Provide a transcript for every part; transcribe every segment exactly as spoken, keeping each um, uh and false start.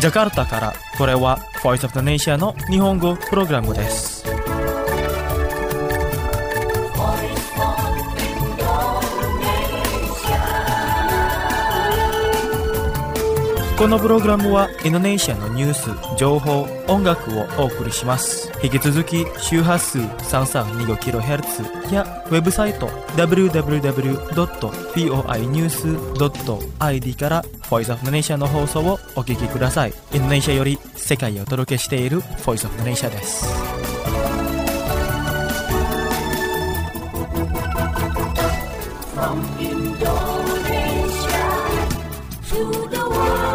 ジャカルタからこれは Voice of the Nation の日本語プログラムです。このプログラムはインドネシアのニュース、情報、音楽をお送りします。引き続き周波数 さんさんにごキロヘルツ やウェブサイト ダブリューダブリューダブリュードットフォーアイニュースドットアイディー から Voice of the Nation の放送をお聞きください。インドネシアより世界へお届けしている Voice of the Nation です。From Indonesia to the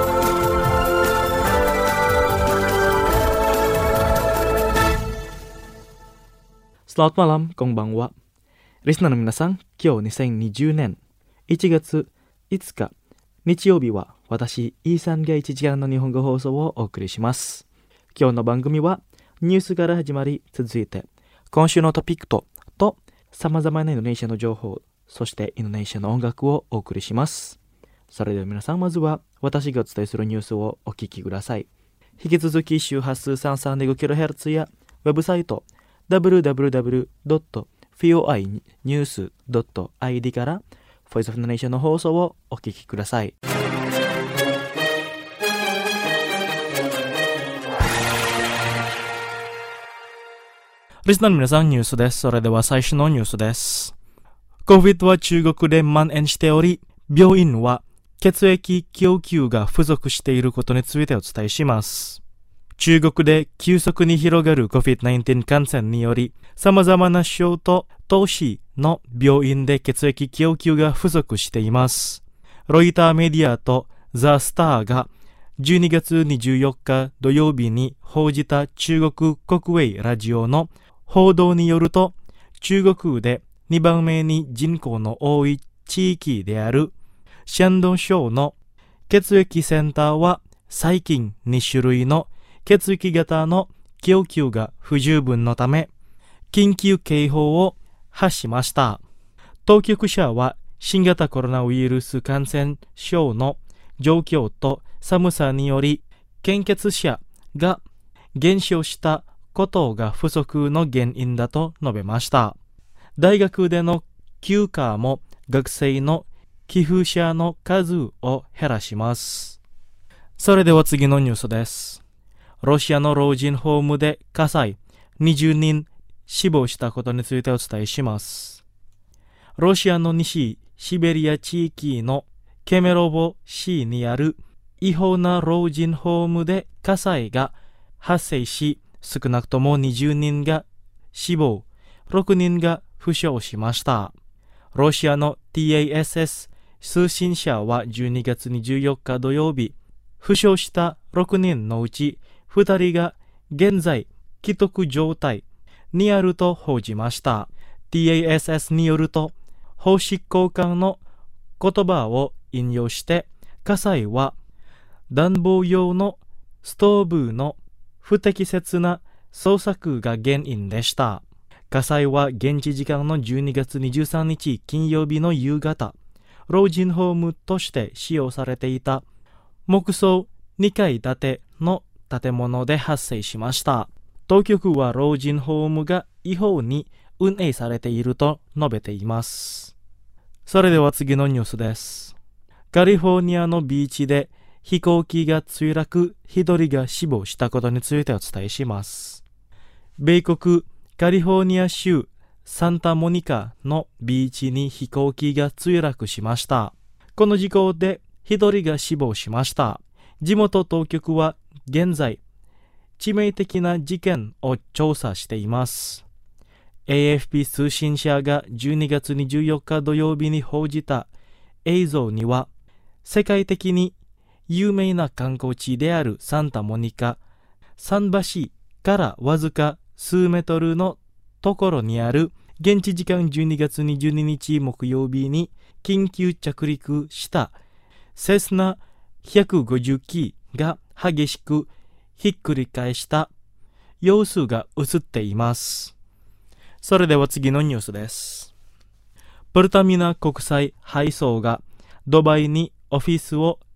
Selamat malam, konbanwa. リスナーの皆さん、今日にせんにじゅうねんいちがついつか日曜日は私、イーさんがいちじかんの日本語放送をお送りします。今日の番組はニュースから始まり、続いて今週のトピックとと様々なインドネシアの情報、そしてインドネシアの音楽をお送りします。それでは皆さん、まずは私がお伝えするニュースをお聞きください。引き続き周波数 さんさんにごキロヘルツ やウェブサイトダブリューダブリューダブリュードットフォーアイニュースドットアイディー から Voice of the Nation の放送をお聞きください。リスナーの皆さん、ニュースです。それでは最初のニュースです。COVID は中国で蔓延しており、病院は血液供給が不足していることについてお伝えします。中国で急速に広がる コビッドナインティーン 感染により、様々な省と都市の病院で血液供給が不足しています。ロイターメディアとザ・スターがじゅうにがつにじゅうよっか土曜日に報じた中国国営ラジオの報道によると、中国でにばんめに人口の多い地域である山東省の血液センターは最近に種類の血液型の供給が不十分のため、緊急警報を発しました。当局者は新型コロナウイルス感染症の状況と寒さにより、献血者が減少したことが不足の原因だと述べました。大学での休暇も学生の寄付者の数を減らします。それでは次のニュースです。ロシアの老人ホームで火災、にじゅうにん死亡したことについてお伝えします。ロシアの西シベリア地域のケメロボ市にある違法な老人ホームで火災が発生し、少なくともにじゅうにんが死亡、ろくにんが負傷しました。ロシアの ティーエーエスエス 通信社はじゅうにがつにじゅうよっか土曜日、負傷したろくにんのうちふたりが現在危篤状態にあると報じました。ティーエーエスエス によると、法執行官の言葉を引用して、火災は暖房用のストーブの不適切な操作が原因でした。火災は現地時間のじゅうにがつにじゅうさんにち金曜日の夕方、老人ホームとして使用されていた木造にかい建ての建物で発生しました。当局は老人ホームが違法に運営されていると述べています。それでは次のニュースです。カリフォルニアのビーチで飛行機が墜落、一人が死亡したことについてお伝えします。米国カリフォルニア州サンタモニカのビーチに飛行機が墜落しました。この事故で一人が死亡しました。地元当局は現在、致命的な事件を調査しています。エーエフピー 通信社がじゅうにがつにじゅうよっか土曜日に報じた映像には、世界的に有名な観光地であるサンタモニカ、桟橋からわずか数メートルのところにある現地時間じゅうにがつにじゅうににち木曜日に緊急着陸したセスナひゃくごじゅう機が激しくひっくり返した様子が映っています。それでは次のニュースです。プルタミナ国際配送がドバイにオフィスを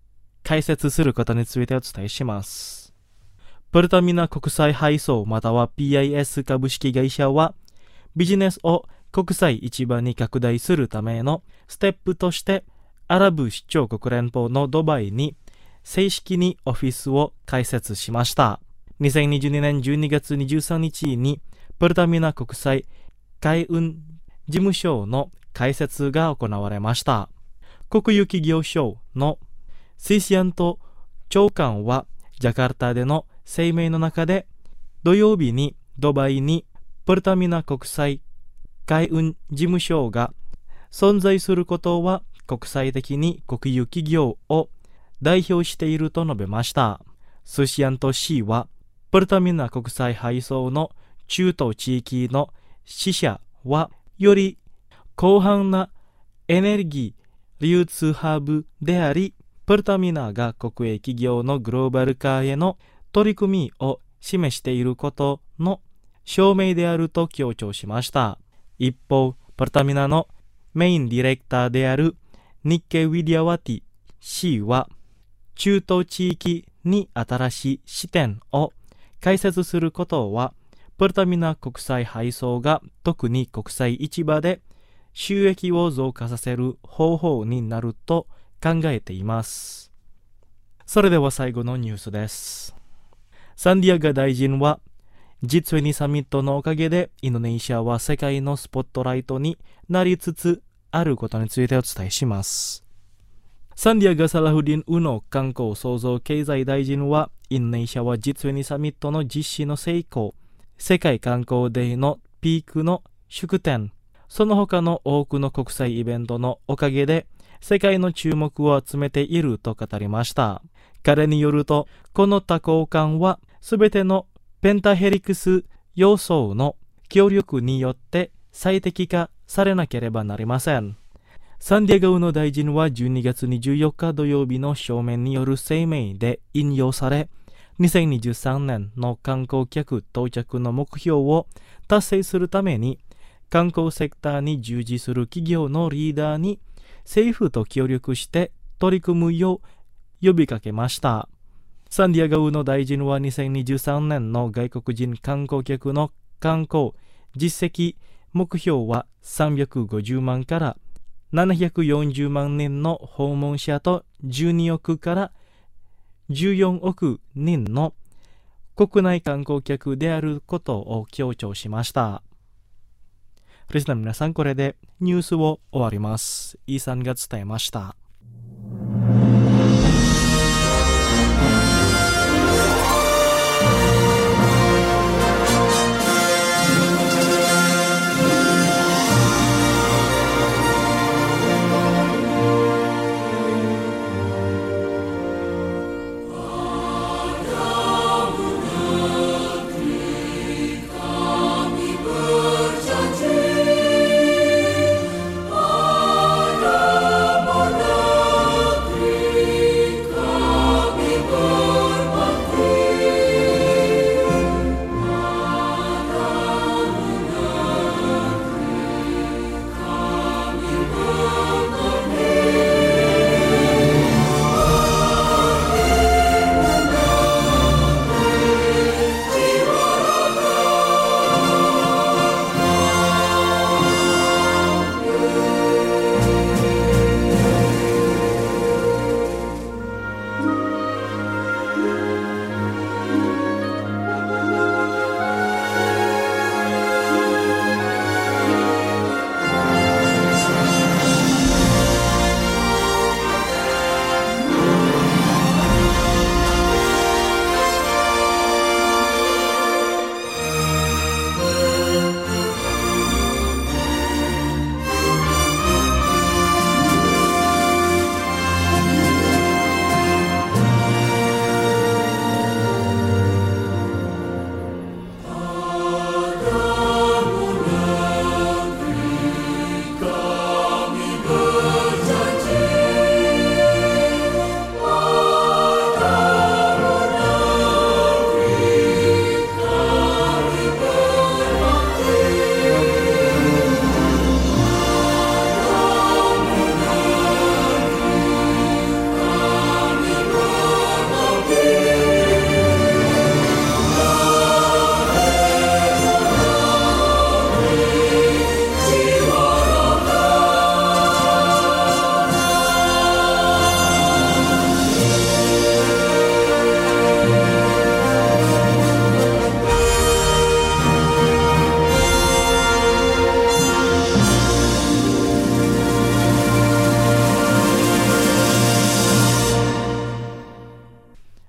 解説することについてお伝えします。プルタミナ国際配送または ピーアイエス 株式会社はビジネスを国際市場に拡大するためのステップとしてアラブ首長国連邦のドバイに正式にオフィスを開設しました。にせんにじゅうにねんじゅうにがつにじゅうさんにちにプルタミナ国際海運事務所の開設が行われました。国有企業省のシシアント長官はジャカルタでの声明の中で土曜日にドバイにプルタミナ国際海運事務所が存在することは国際的に国有企業を代表していると述べました。スシアント氏はプルタミナ国際配送の中東地域の支社はより広範なエネルギー流通ハブであり、プルタミナが国営企業のグローバル化への取り組みを示していることの証明であると強調しました。一方、プルタミナのメインディレクターであるニッケ・ウィディアワティ氏は、中東地域に新しい視点を開設することは、プルタミナ国際配送が特に国際市場で収益を増加させる方法になると考えています。それでは最後のニュースです。サンディアガ大臣は ジーにじゅう サミットのおかげでインドネシアは世界のスポットライトになりつつあることについてお伝えします。サンディアガ・サラフディン・ウノ観光創造経済大臣はインドネシアは ジーにじゅう サミットの実施の成功、世界観光デーのピークの祝典、その他の多くの国際イベントのおかげで世界の注目を集めていると語りました。彼によると、この多幸感はすべてのペンタヘリクス要素の協力によって最適化されなければなりません。サンディエゴの大臣はじゅうにがつにじゅうよっか土曜日の書面による声明で引用され、にせんにじゅうさんねんの観光客到着の目標を達成するために、観光セクターに従事する企業のリーダーに政府と協力して取り組むよう呼びかけました。サンディエゴの大臣はにせんにじゅうさんねんの外国人観光客の観光実績目標はさんびゃくごじゅうまんからななひゃくよんじゅうまんにんの訪問者とじゅうにおくからじゅうよんおくにんの国内観光客であることを強調しました。リスナーの皆さん、これでニュースを終わります。イーさんが伝えました。 Ada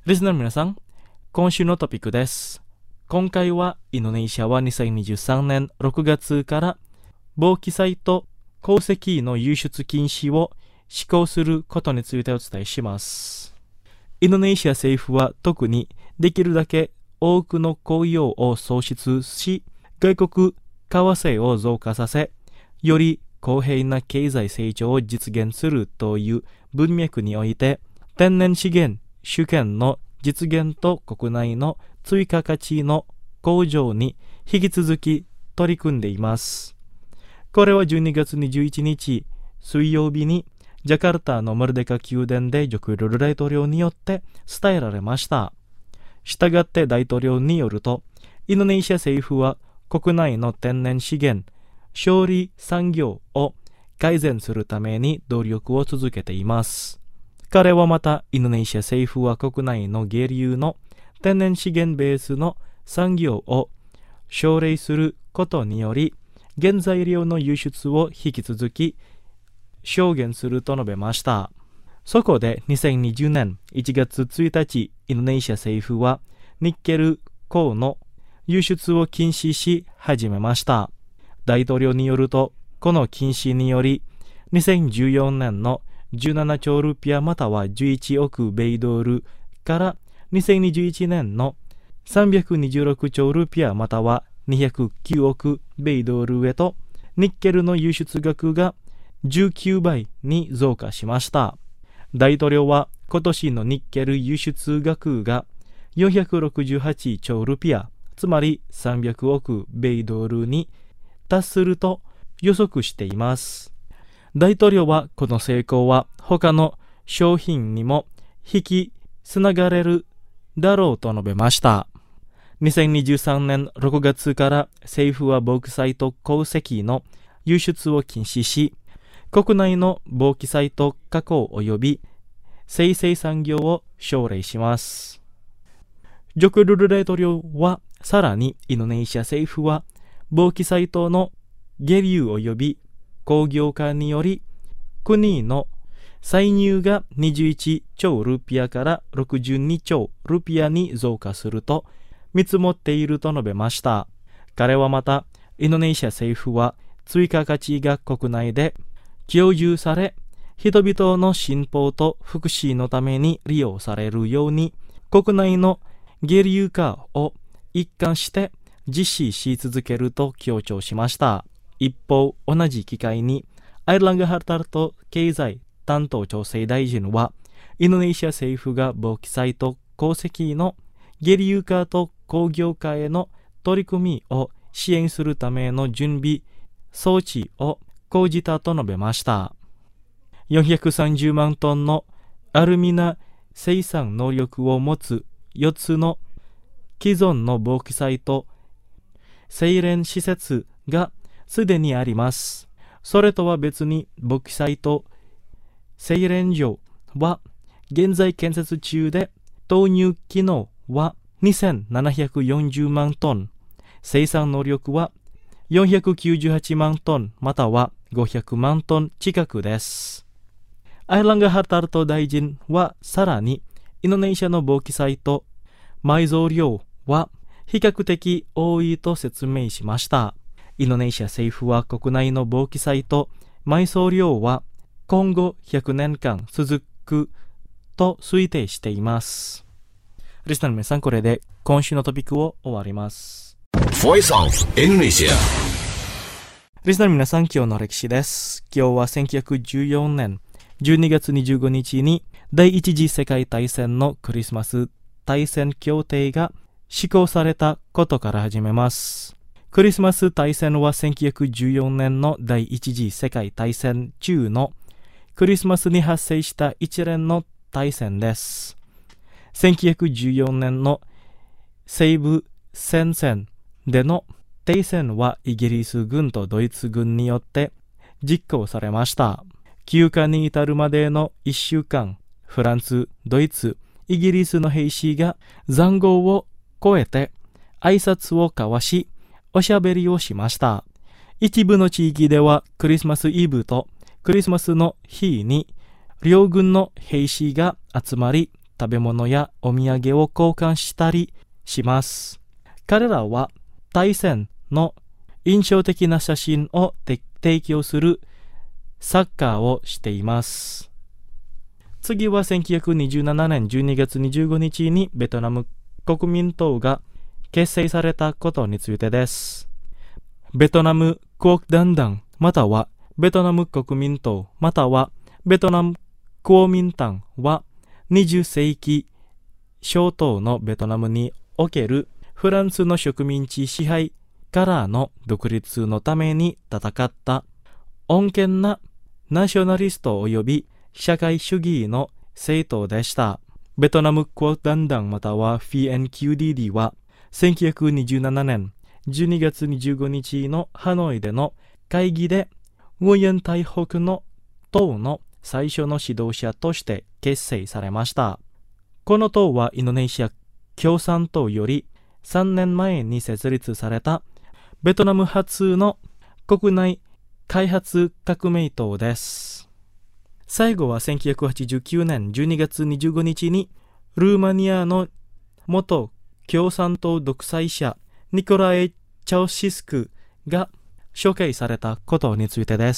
リスナーの皆さん、今週のトピックです。今回はインドネシアはにせんにじゅうさんねんろくがつからボーキサイト鉱石の輸出禁止を施行することについてお伝えします。インドネシア政府は特にできるだけ多くの雇用を創出し、外国為替を増加させ、より公平な経済成長を実現するという文脈において、天然資源主権の実現と国内の追加価値の向上に引き続き取り組んでいます。これはじゅうにがつにじゅういちにち水曜日にジャカルタのマルデカ宮殿でジョコウィドド大統領によって伝えられました。したがって大統領によると、インドネシア政府は国内の天然資源、処理産業を改善するために努力を続けています。彼はまた、インドネシア政府は国内の下流の天然資源ベースの産業を奨励することにより、原材料の輸出を引き続き証言すると述べました。そこでにせんにじゅうねんいちがつついたち、インドネシア政府はニッケル鉱の輸出を禁止し始めました。大統領によると、この禁止により、にせんじゅうよねんのじゅうななちょうルピアまたはじゅういちおく米ドルからにせんにじゅういちねんのさんびゃくにじゅうろくちょうルピアまたはにひゃくきゅうおく米ドルへとニッケルの輸出額がじゅうきゅうばいに増加しました。大統領は今年のニッケル輸出額がよんひゃくろくじゅうはちちょうルピア、つまりさんびゃくおく米ドルに達すると予測しています。大統領はこの成功は他の商品にも引きつながれるだろうと述べました。にせんにじゅうさんねんろくがつから政府はボーキサイト鉱石の輸出を禁止し、国内のボーキサイト加工及び精製産業を奨励します。ジョコウィドド大統領はさらにインドネシア政府はボーキサイトの下流及び工業化により国の歳入がにじゅういちちょうルピアからろくじゅうにちょうルピアに増加すると見積もっていると述べました。彼はまた、インドネシア政府は追加価値が国内で享受され、人々の進歩と福祉のために利用されるように、国内の下流化を一貫して実施し続けると強調しました。一方、同じ機会に、アイルランド・ハルタルト経済担当調整大臣は、インドネシア政府がボーキサイト鉱石の下流化と工業化への取り組みを支援するための準備装置を講じたと述べました。よんひゃくさんじゅうまんトンのアルミナ生産能力を持つよっつの既存のボーキサイト精錬施設がすでにあります。それとは別にボーキサイト精錬所は現在建設中で、投入機能はにせんななひゃくよんじゅうまんトン、生産能力はよんひゃくきゅうじゅうはちまんトンまたはごひゃくまんトン近くです。アイルランド・ハルタルト大臣はさらに、インドネシアのボーキサイト埋蔵量は比較的多いと説明しました。インドネシア政府は国内のボーキサイト埋蔵量は今後ひゃくねんかん続くと推定しています。リスナーの皆さん、これで今週のトピックを終わります。 Voice of Indonesia。 リスナーの皆さん、今日の歴史です。今日はせんきゅうひゃくじゅうよねんじゅうにがつにじゅうごにちに第一次世界大戦のクリスマス大戦協定が施行されたことから始めます。クリスマス大戦はせんきゅうひゃくじゅうよねんの第一次世界大戦中のクリスマスに発生した一連の大戦です。せんきゅうひゃくじゅうよねんの西部戦線での停戦はイギリス軍とドイツ軍によって実行されました。休暇に至るまでのいっしゅうかん、フランス、ドイツ、イギリスの兵士が塹壕を越えて挨拶を交わし、おしゃべりをしました。一部の地域ではクリスマスイブとクリスマスの日に両軍の兵士が集まり食べ物やお土産を交換したりします。彼らは対戦の印象的な写真を提供するサッカーをしています。次はせんきゅうひゃくにじゅうななねんじゅうにがつにじゅうごにちにベトナム国民党が結成されたことについてです。ベトナム国団党またはベトナム国民党またはベトナム国民党はにじゅっせいき初頭のベトナムにおけるフランスの植民地支配からの独立のために戦った穏健なナショナリスト及び社会主義の政党でした。ベトナム国団党または フィーエヌキューディーディー はせんきゅうひゃくにじゅうななねんじゅうにがつにじゅうごにちのハノイでの会議でウユン台北の党の最初の指導者として結成されました。この党はインドネシア共産党よりさんねんまえに設立されたベトナム初の国内開発革命党です。最後はせんきゅうひゃくはちじゅうきゅうねんじゅうにがつにじゅうごにちにルーマニアの元共産党独裁者ニコライ・チャウシスクが処刑されたことについてです。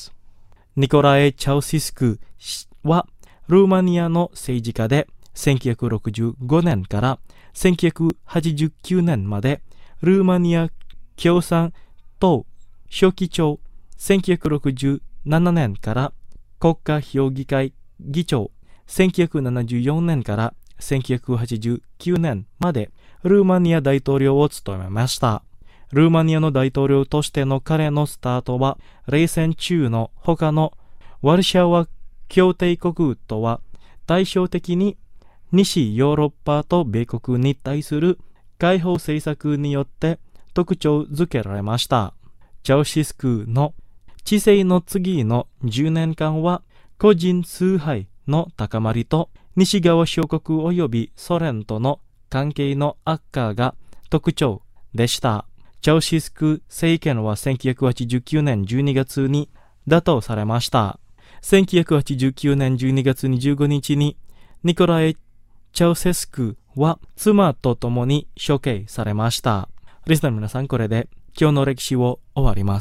ニコライ・チャウシスクはルーマニアの政治家でせんきゅうひゃくろくじゅうごねんからせんきゅうひゃくはちじゅうきゅうねんまでルーマニア共産党書記長、せんきゅうひゃくろくじゅうななねんから国家評議会議長、せんきゅうひゃくななじゅうよねんからせんきゅうひゃくはちじゅうきゅうねんまでルーマニア大統領を務めました。ルーマニアの大統領としての彼のスタートは冷戦中の他のワルシャワ協定国とは対照的に西ヨーロッパと米国に対する開放政策によって特徴づけられました。チャウシスクの治世の次のじゅうねんかんは個人崇拝の高まりと西側諸国及びソ連との関係の悪化が特徴でした。チャウシスク政権はせんきゅうひゃくはちじゅうきゅうねんじゅうにがつに打倒されました。せんきゅうひゃくはちじゅうきゅうねんじゅうにがつにじゅうごにちにニコライ・チャウセスクは妻と共に処刑されました。リスナーの皆さん、これで今日の歴史を終わります。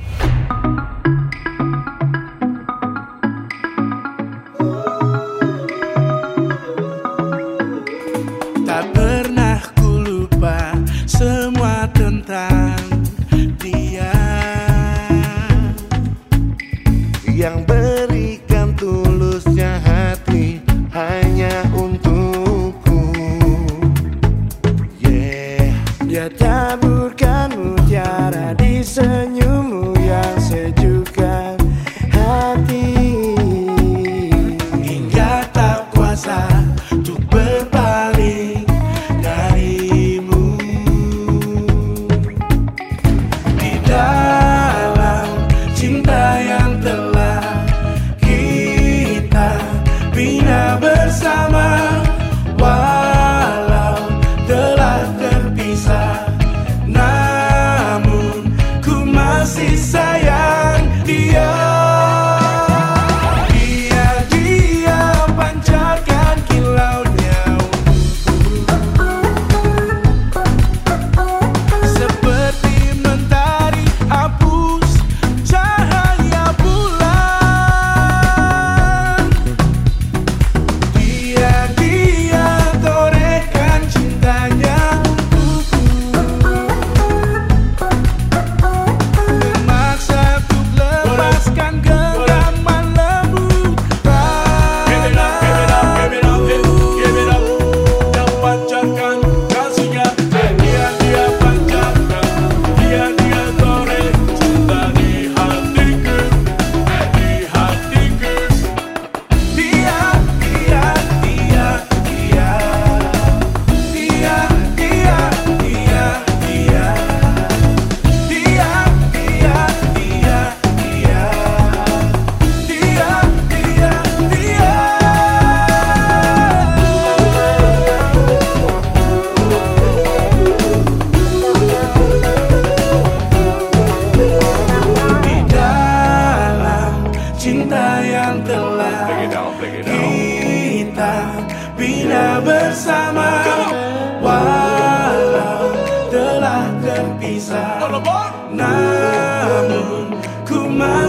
Tak pernah ku lupa semua tentang dia yang berikan tulusnya hati hanya untukku. Yeah, dia taburkan mutiara di senyum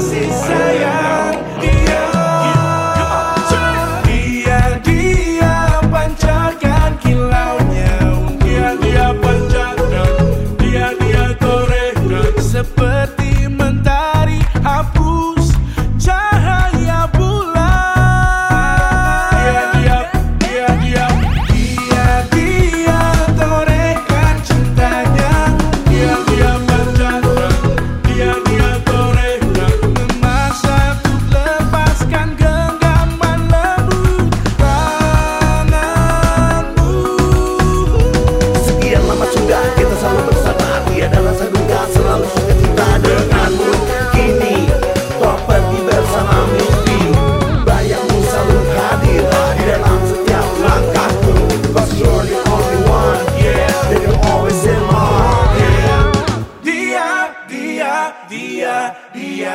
kasih sayang. Dia, dia, dia pancarkan kilaunya. Dia, dia pancarkan, dia, dia torehkan. Seperti mentari hapus cahaya bulan. Dia, dia, dia, dia, dia, dia torehkan cintanya. Dia, dia pancarkan, dia, dia torehkan. Memaksa untuk lepaskan genggaman lembut tanganmu. Sekian lama sudah kita selalu bersama, tiada rasa duka, selalu suka cinta denganmu. Kini kau pergi bersama mimpi, bayangmu selalu hadir di dalam setiap langkahku. 'Cause you're the only one, yeah, that you're always in my heart, yeah. Dia, dia, dia, dia.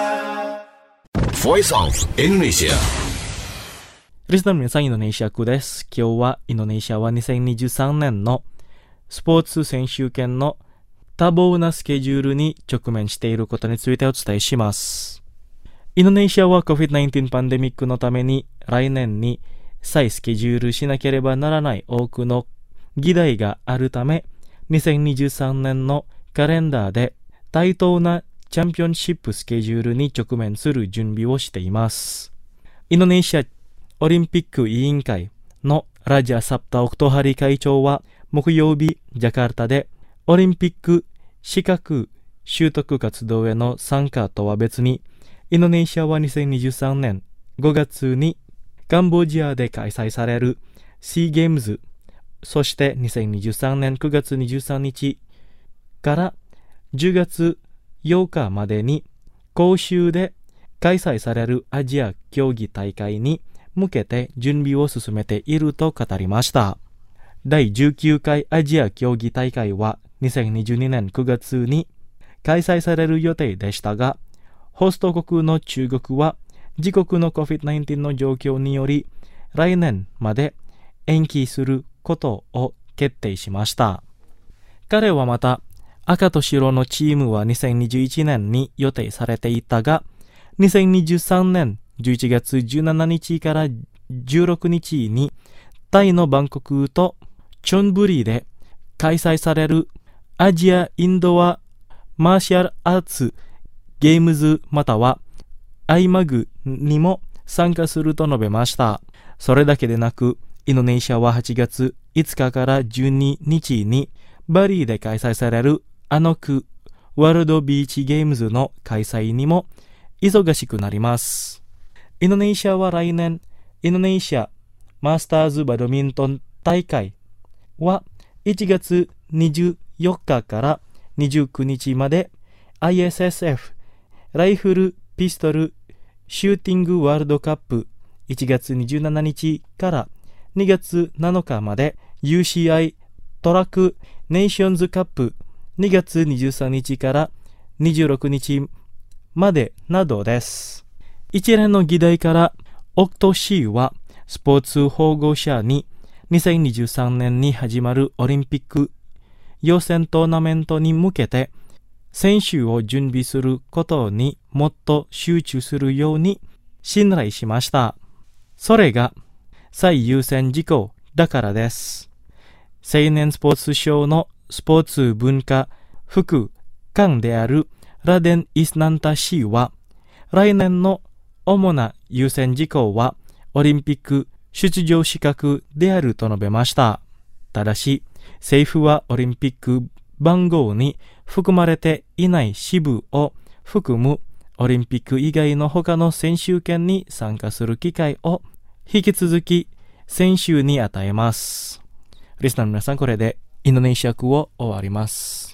Voice of Indonesia. リスナーの皆さん、インドネシア区です。今日はインドネシアはにせんにじゅうさんねんのスポーツ選手権の多忙なスケジュールに直面していることについてお伝えします。インドネシアは コビッドナインティーン パンデミックのために来年に再スケジュールしなければならない多くの議題があるため、にせんにじゅうさんねんのカレンダーで対等なチャンピオンシップスケジュールに直面する準備をしています。インドネシアオリンピック委員会のラジャ・サプタ・オクトハリ会長は木曜日、ジャカルタでオリンピック資格習得活動への参加とは別に、インドネシアはにせんにじゅうさんねんごがつにカンボジアで開催されるシーゲームズ、そしてにせんにじゅうさんねんくがつにじゅうさんにちからじゅうがつようかまでに広州で開催されるアジア競技大会に向けて準備を進めていると語りました。だいじゅうきゅうかいアジア競技大会はにせんにじゅうにねんくがつに開催される予定でしたが、ホスト国の中国は自国の コビッドナインティーン の状況により来年まで延期することを決定しました。彼はまた、赤と白のチームはにせんにじゅういちねんに予定されていたが、にせんにじゅうさんねんじゅういちがつじゅうしちにちからじゅうろくにちにタイのバンコクとチョンブリで開催されるアジアインドアマーシャルアーツゲームズまたはアイマグにも参加すると述べました。それだけでなく、インドネシアははちがついつかからじゅうににちにバリーで開催されるアノクワールドビーチゲームズの開催にも忙しくなります。インドネシアは来年、インドネシアマスターズバドミントン大会はいちがつにじゅうよっかからにじゅうくにちまで アイエスエスエフ ライフルピストルシューティングワールドカップいちがつにじゅうしちにちからにがつなのかまで ユーシーアイ トラックネーションズカップにがつにじゅうさんにちからにじゅうろくにちまでなどです。一連の議題からオクトシーはスポーツ保護者ににせんにじゅうさんねんに始まるオリンピック予選トーナメントに向けて選手を準備することにもっと集中するように信頼しました。それが最優先事項だからです。青年スポーツ省のスポーツ文化副官であるラデン・イスナンタ氏は来年の主な優先事項はオリンピック出場資格であると述べました。ただし政府はオリンピック番号に含まれていない支部を含むオリンピック以外の他の選手権に参加する機会を引き続き選手に与えます。リスナーの皆さん、これでインドネシア区を終わります。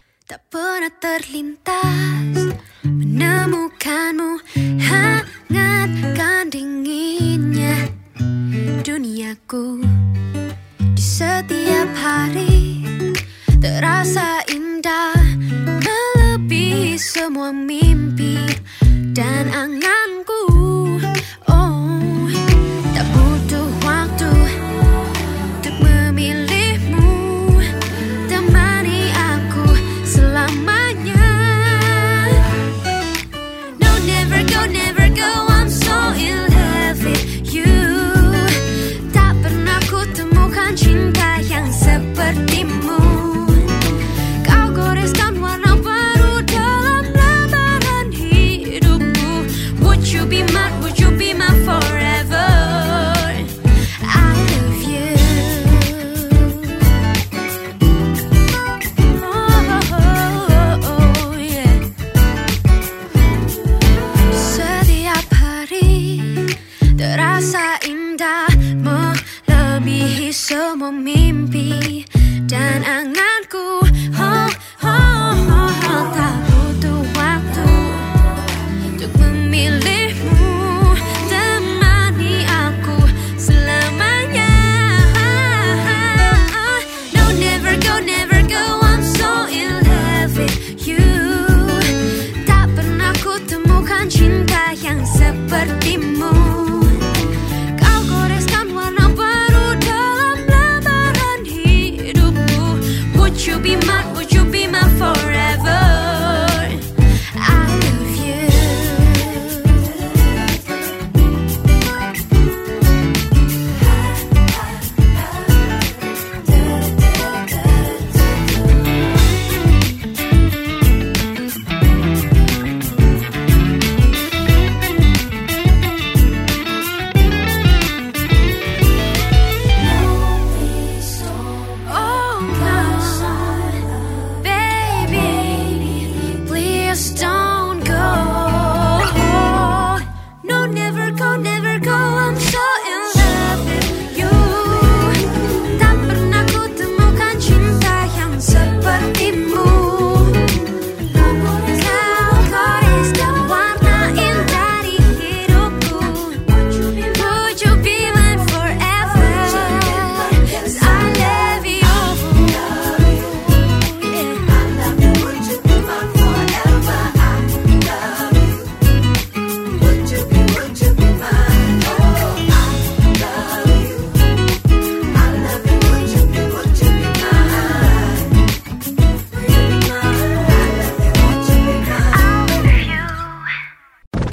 Tak pernah terlintas menemukanmu hangatkan dinginnya duniaku di setiap hari terasa indah melebihi semua mimpi dan anganku. Oh, tak butuh waktu untuk memilihmu temani aku selamanya. No, never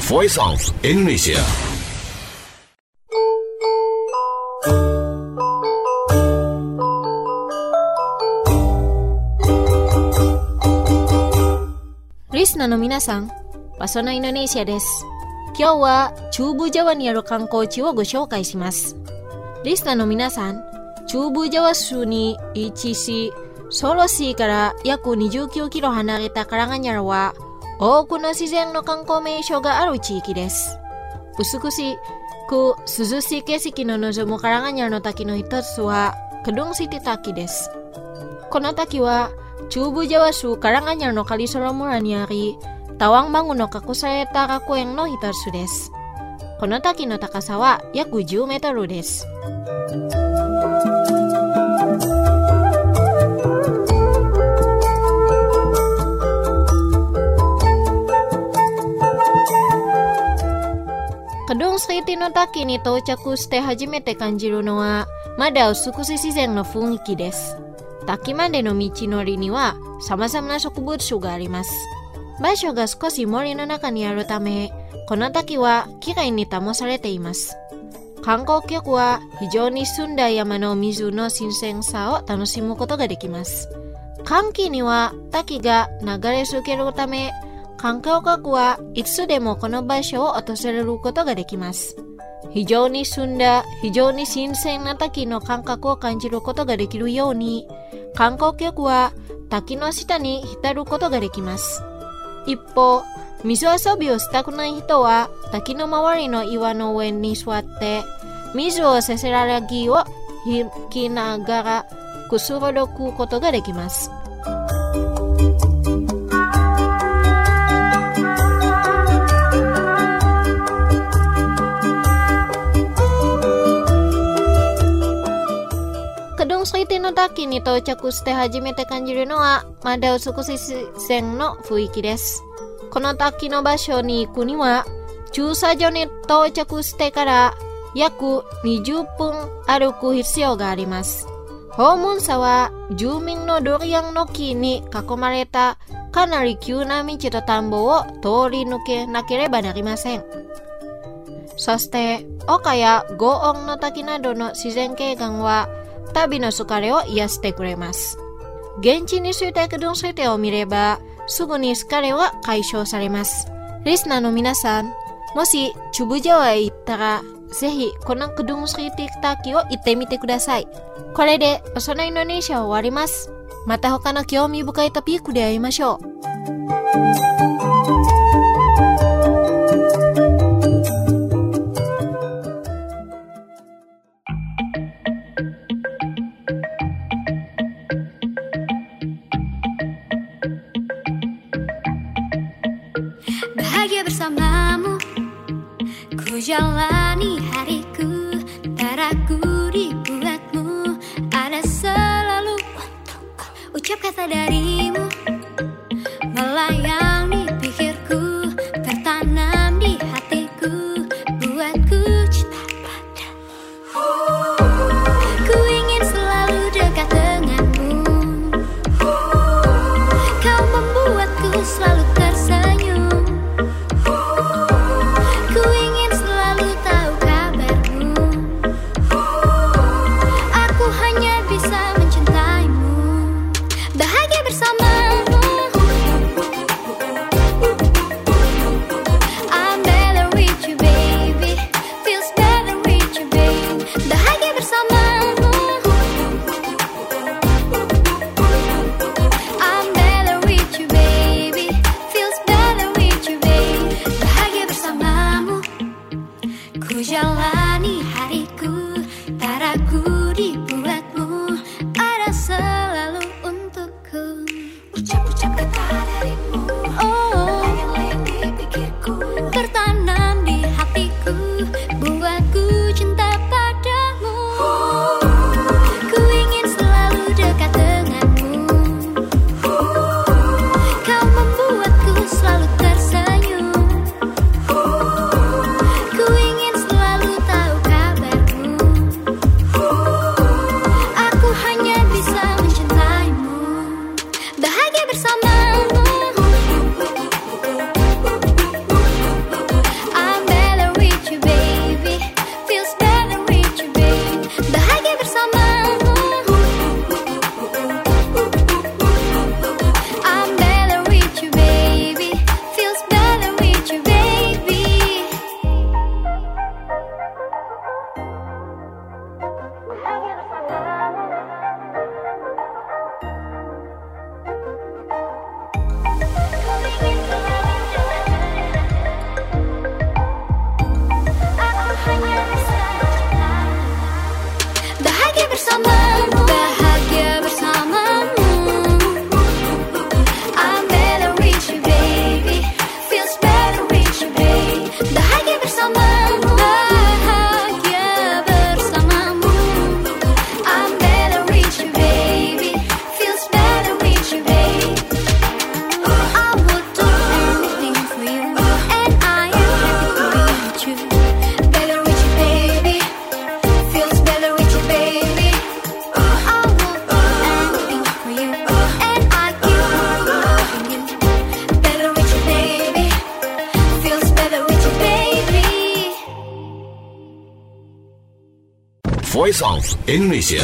Voice of Indonesia. Risna no minasan, Pasona Indonesia desu. Kyou wa Chubu Jawa ni aru kankouchi wo go shoukai shimasu. Risna no minasan, Chubu Jawa su ni ichishi Soloshi kara yakuにじゅうきゅうキロ離れたカラガニャラは多くの自然の観光名所がある地域です。美しく涼しい景色の望むカラガニャラの滝の一つはクドンシティ滝です。この滝は中部ジャワ州カラガニャラのカリソロ村にあり、タワンバングの隠された学園の一つです。この滝の高さは約じゅうメートルです。カドンスリティの滝に到着して初めて感じるのは、まだ美しい自然の雰囲気です。滝までの道のりには様々な植物種があります。場所が少し森の中にあるため、この滝はきれいに保たれています。観光客は非常に澄んだ山の水の新鮮さを楽しむことができます。寒気には滝が流れ続けるため、観光客はいつでもこの場所を訪れることができます。非常に澄んだ、非常に新鮮な滝の感覚を感じることができるように、観光客は滝の下に浸ることができます。一方、水遊びをしたくない人は滝の周りの岩の上に座って水をせせらぎを引きながらくつろぐことができます。カドンスリティの滝に到着して初めて感じるのはまだ美しい自然の雰囲気です。この滝の場所に行くには駐車場に到着してから約にじゅっぷん歩く必要があります。訪問者は住民のドリアンの木に囲まれたかなり急な道と田んぼを通り抜けなければなりません。そして丘や轟音の滝などの自然景観は旅の疲れを癒してくれます。現地に着いたカドンスリティを見ればすぐに疲れは解消されます。リスナーの皆さん、もしチュブジャワへ行ったらぜひこのカドンスリティ滝を行ってみてください。これでおそのインドネシアは終わります。また他の興味深いトピックで会いましょう。 Bahagia bersamamu, ku jalani hariku, tak ragu dibuatmu, ada selalu ucap kata darimu, melayang di pikirku, tertanam di hatiku, buatku cinta padamu. Ku ingin selalu dekat denganmu, kau membuatku selalu tersenyum. Bersamamu Voice of Indonesia.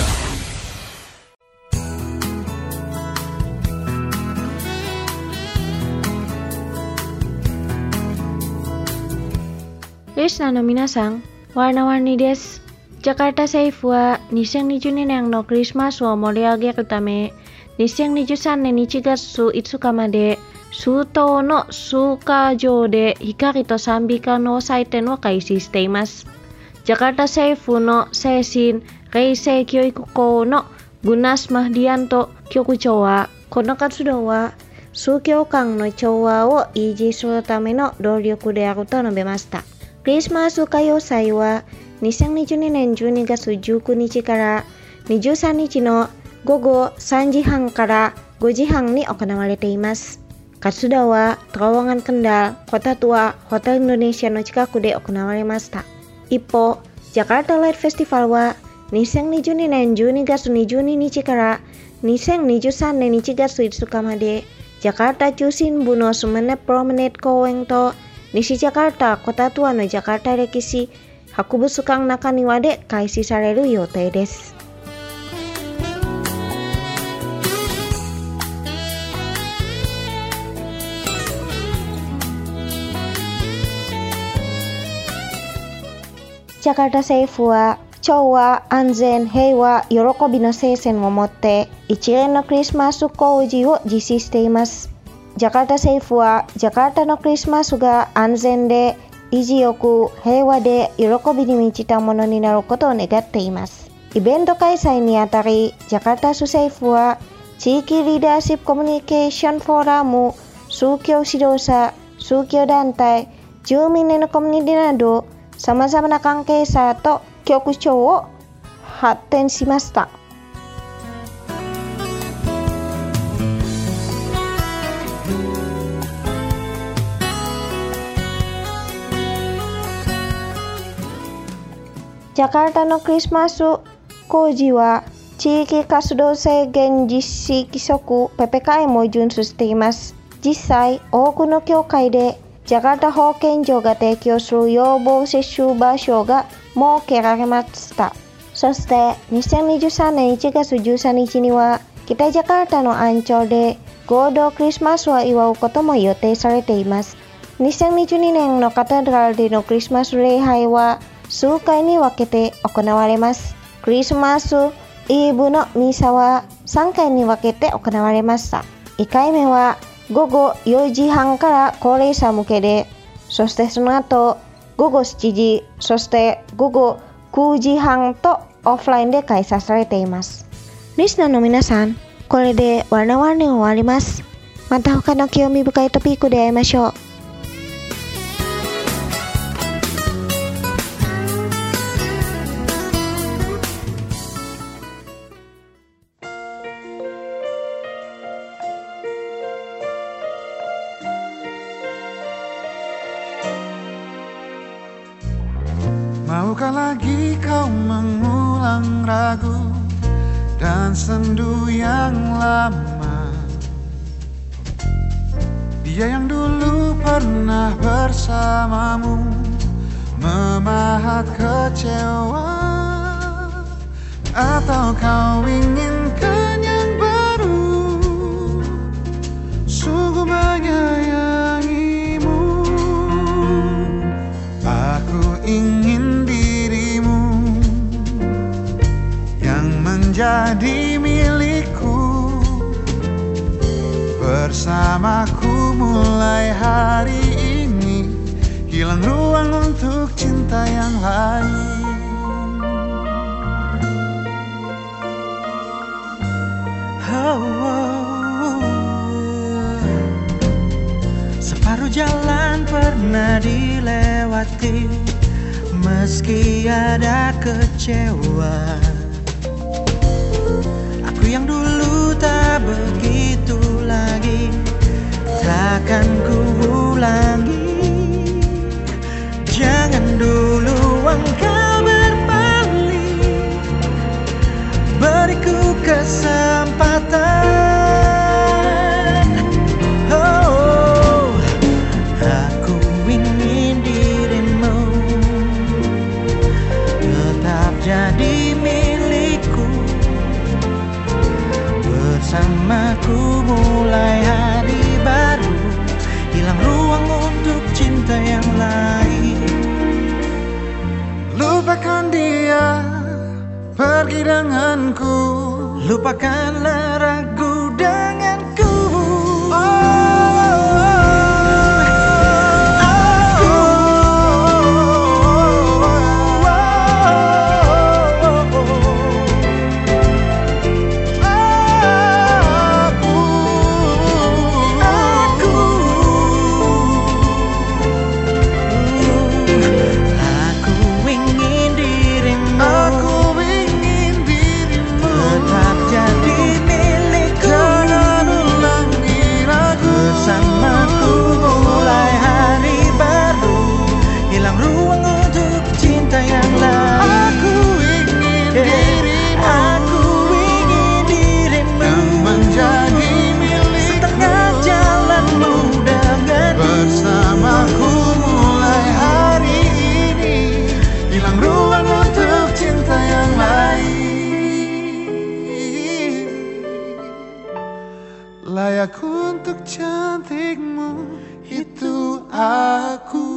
Listener no minasang, warna-warni desu. Jakarta Seifu waにせんにじゅうにねんのクリスマスを盛り上げるため、にせんにじゅうさんねんいちがついつかまで数棟の数カ場で光と賛美歌の祭典を開始しています。ジャカルタ政府の精神衛生教育校のグナス・マフディアント局長は、この活動は宗教間の調和を維持するための努力であると述べました。クリスマス歌謡祭はにせんにじゅうにねんじゅうにがつじゅうくにちからにじゅうさんにちの午後さんじはんからごじはんに行われています。活動はTerowongan Kendal、Kota Tua、Hotel Indonesia の近くで行われました。一方、ジャカルタライトフェスティバルはにせんにじゅうにねんじゅうにがつにじゅうににちからにせんにじゅうさんねんいちがついつかまでジャカルタ中心部のスメネプロメネート公園と西ジャカルタ、Kota Tua のジャカルタ歴史博物館中庭で開始される予定です。ジャカルタ政府は調和、安全、平和、喜びの精神を持って一連のクリスマス工事を実施しています。ジャカルタ政府はジャカルタのクリスマスが安全で維持よく平和で喜びに満ちたものになることを願っています。イベント開催にあたり、ジャカルタ市政府は地域リーダーシップコミュニケーションフォーラム、宗教指導者、宗教団体、住民のコミュニティなど様々な関係者と局長を発展しました。ジャカルタのクリスマス工事は地域活動制限実施規則 ピーピーケー も遵守しています。実際、多くの教会でジャカルタ保健所が提供する予防接種場所が設けられました。そしてにせんにじゅうさんねんいちがつじゅうさんにちには北ジャカルタの安町で合同クリスマスを祝うことも予定されています。にせんにじゅうにねんのカテドラルでのクリスマス礼拝は数回に分けて行われます。クリスマスイブのミサはさんかいに分けて行われました。いっかいめはごごよじはんから高齢者向けで、そしてその後ごごしちじ、そしてごごくじはんとオフラインで開催されています。リスナーの皆さん、これでワナワンに終わります。また他の興味深いトピックで会いましょう。 Maukah lagi kau mengulang ragu dan sendu yang lama? Dia yang dulu pernah bersamamu memahat kecewa. Atau kau inginkan yang baru, sungguh menyayangimu. Aku ingin dirimu yang menjadi milikku, bersamaku mulai hari ini, hilang ruang untuk cinta yang lain. Oh, oh, oh. Separuh jalan pernah dilewati, meski ada kecewa. Aku yang dulu tak begitu lagi, takkan ku ulangi. Jangan dulu engkau berbalik, beriku kesempatan. Oh, aku ingin dirimu tetap jadi pergi denganku, lupakanlah ragu denganku. Layak untuk cantikmu, itu aku.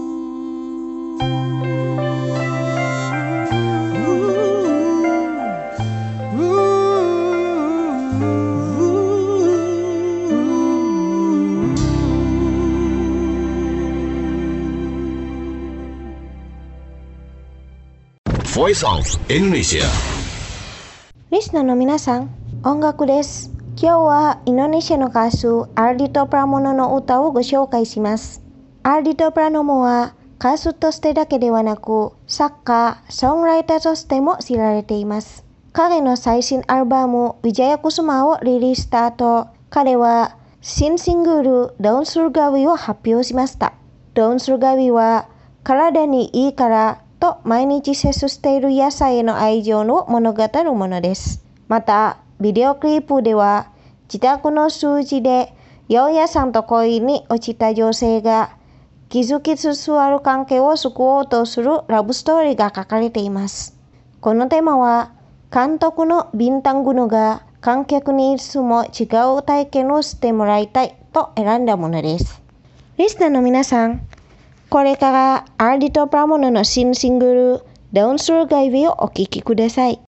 Voice of Indonesia. Listenerの皆さん、音楽です。今日はインドネシアの歌手アルディト・プラモノの歌をご紹介します。アルディト・プラノモは歌手としてだけではなく作家、ソングライターとしても知られています。彼の最新アルバムヴィジャヤクスマをリリースした後、彼は新シングルダウンスルガウィを発表しました。ダウンスルガウィは体にいいからと毎日摂取している野菜への愛情の物語るものです。またビデオクリップでは自宅の数字で八百屋さんと恋に落ちた女性が気づきつつある関係を救おうとするラブストーリーが書かれています。このテーマは監督のビンタングヌが観客にいつも違う体験をしてもらいたいと選んだものです。リスナーの皆さん、これからアルディト・プラモノの新シングルダウンスルガイビをお聴きください。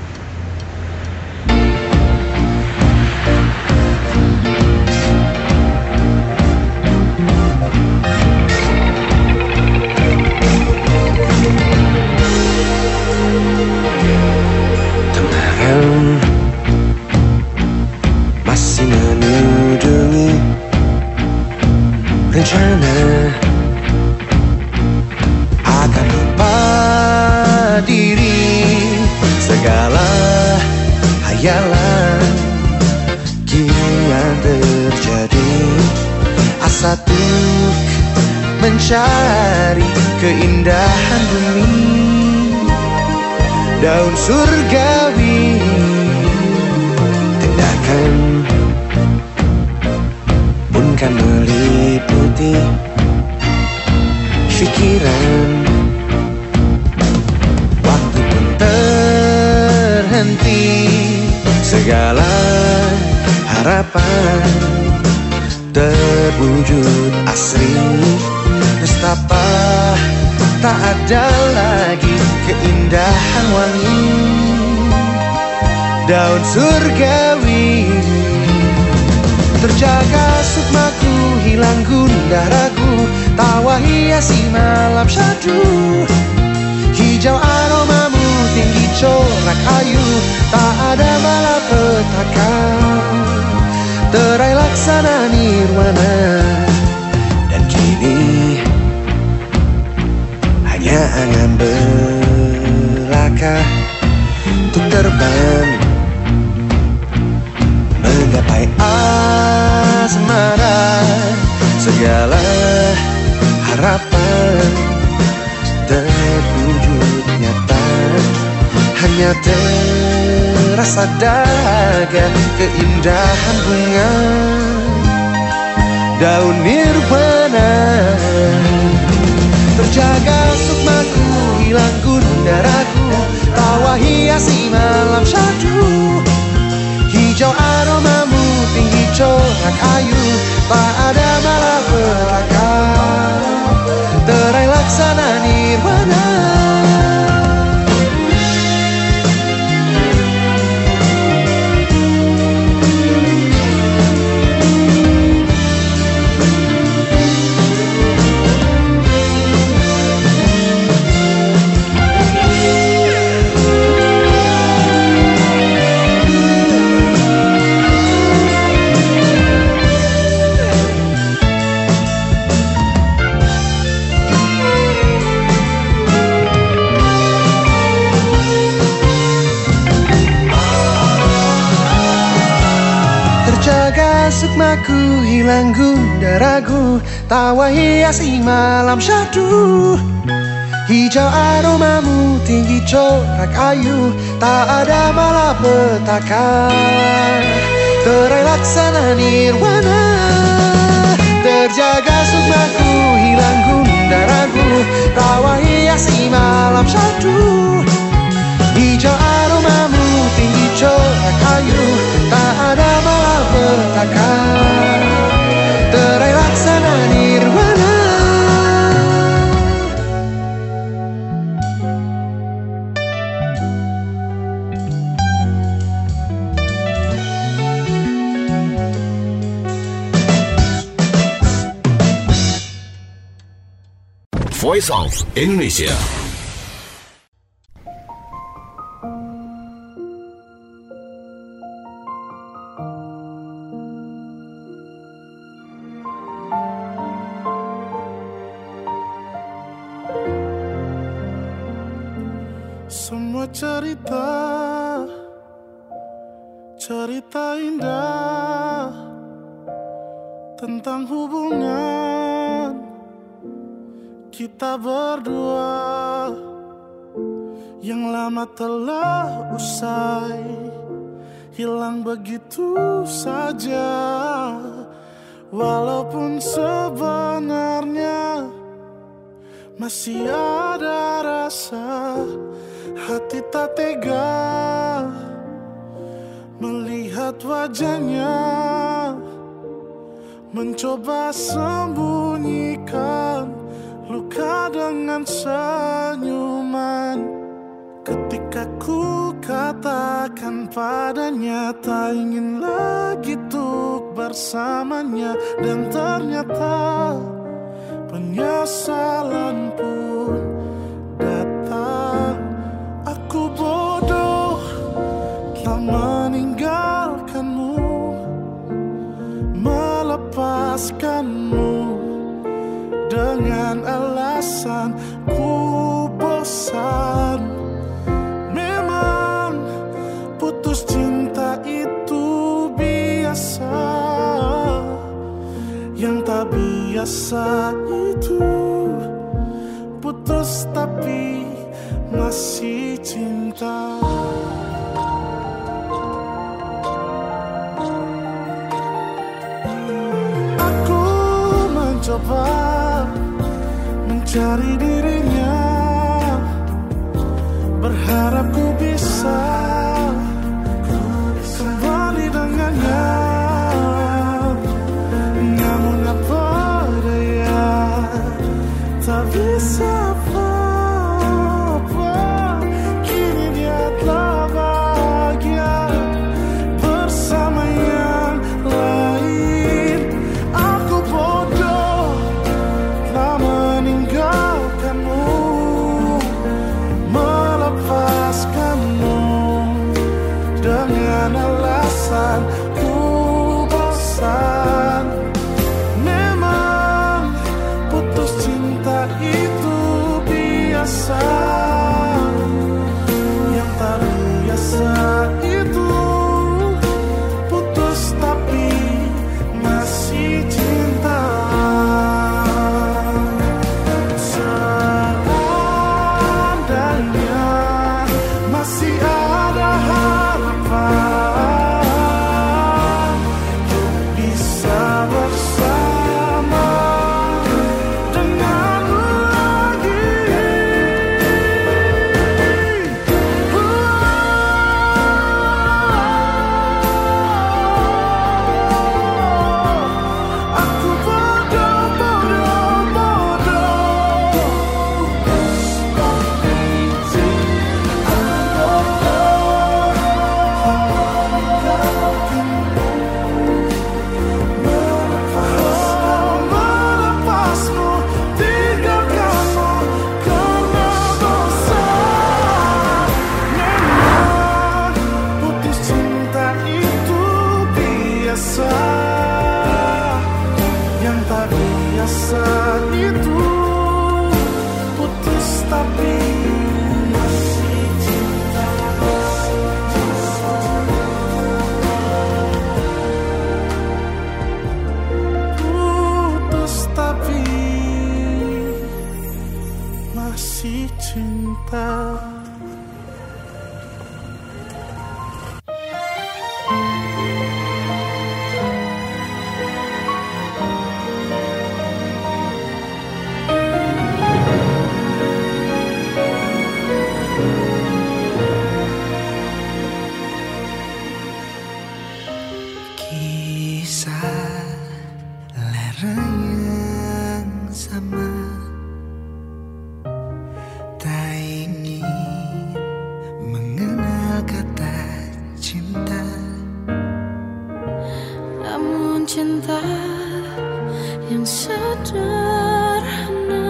Masih menudungi rencana akan lupa diri, segala hayalan kian terjadi, asa untuk mencari keindahan bumi, daun surgawi, tindakan pun kan meliputi pikiran. Waktu pun terhenti, segala harapan terwujud asri. Nestapa tak ada lagi keindahan wangi, daun surgawi, terjaga sukmaku, hilang gundah ragu, tawa hiasi malam syadu, hijau aromamu, tinggi corak ayu, tak ada malapetaka, terai laksana nirwana. Dan kini hanya angan belaka untuk terbang menggapai asmara, segala harapan terwujud nyata, hanya terasa daga keindahan bunga, daun nirwana, terjaga sukmaku, hilang gundah ragu, tawa hiasi malam syadu, hijau aromamu, tinggi corak ayu, tak ada malapetaka, terai laksana nirwana. sukmaku hilang gundah ragu, tawa hiasi malam syahdu. Hijau aromamu tinggi corak ayu, tak ada malapetaka, terai laksana nirwana. Terjaga sukmaku hilang gundah ragu, tawa hiasi malam syahdu. Hijau aromamu tinggi corak ayu, tak ada malapetaka, terai laksana nirwana. Voice of Indonesia. Semua cerita, cerita indah tentang hubungan kita berdua yang lama telah usai, hilang begitu saja. Walaupun sebenarnya masih ada rasa, hati tak tega melihat wajahnya, mencoba sembunyikan luka dengan senyuman. Ketika ku katakan padanya tak ingin lagi tuk bersamanya, dan ternyata penyesalan pun datang. Aku bodoh telah meninggalkanmu, melepaskanmu dengan alasan ku bosan. Memang putus cinta itu biasa, yang tak biasa itu putus tapi masih cinta. Aku mencoba mencari dirinya, berharap ku bisa kembali dengannya. Namun apa daya, tak bisa apa-apa. Kini dia telah bahagia bersama yang lain. Aku bodoh telah meninggalkanmu, melepaskanmu dengan alasan ku bosan. Memang putus cinta itu masih cinta. Cinta yang sederhana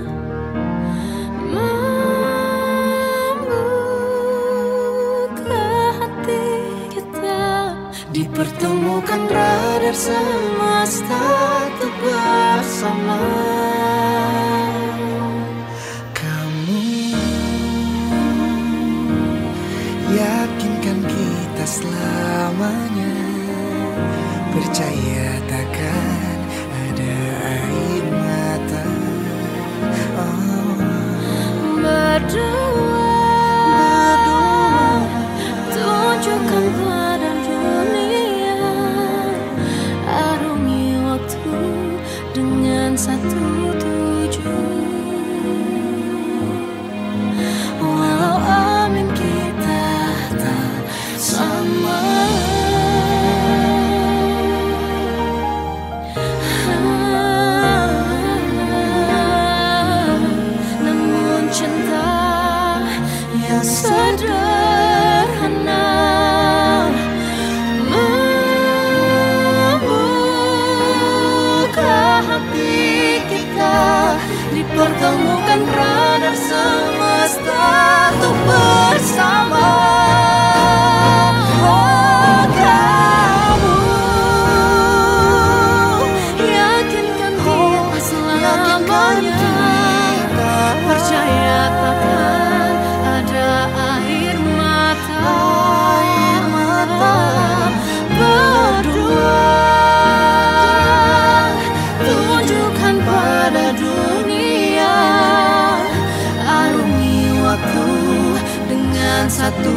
membuka hati kita, dipertemukan radar semesta untuk bersama. Kamu yakinkan kita selamanya, percaya takkan ada air mata. Oh. Berdua, berdua tunjukkan pada dunia, arungi waktu dengan satu tujuan. Walau amin kita tak sama, sederhana membuka hati kita, dipertemukan radar semesta untuk bersama. Oh, kamu yakinkan kita selamanya, percaya takkan ada air mata, air mata. Berdua tunjukkan pada dunia, arungi waktu dengan satu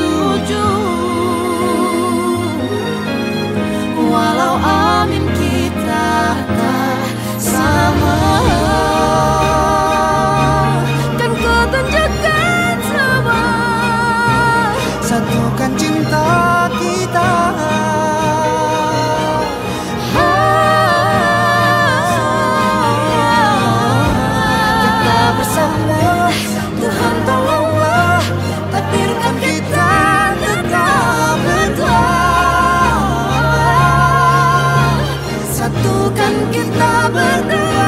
tujuan. Walau amin kita tak sama, kan ku tunjukkan semua, satukan cinta kita. Kita bersama, Tuhan tolonglah, takdirkan kita tetap berdua. Satukan kita berdua.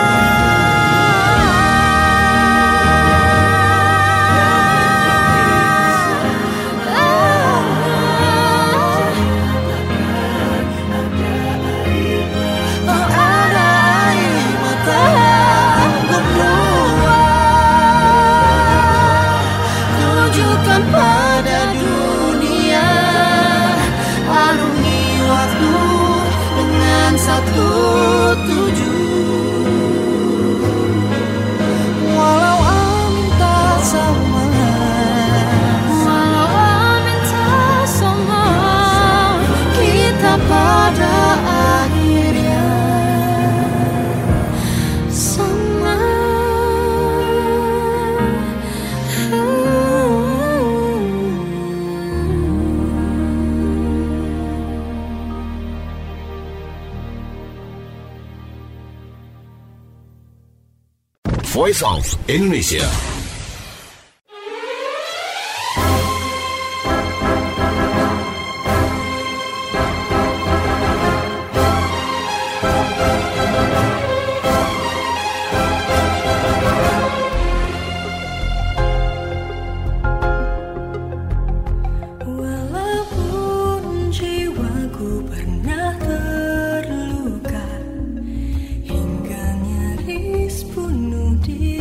Pada dunia, arungi waktu dengan satu tujuan. Walau amin tak sama, walau amin tak sama, kita pada akhirnya sama. Voice of Indonesia. Walaupun jiwaku pernah terluka hingga nyaris bunuh diri,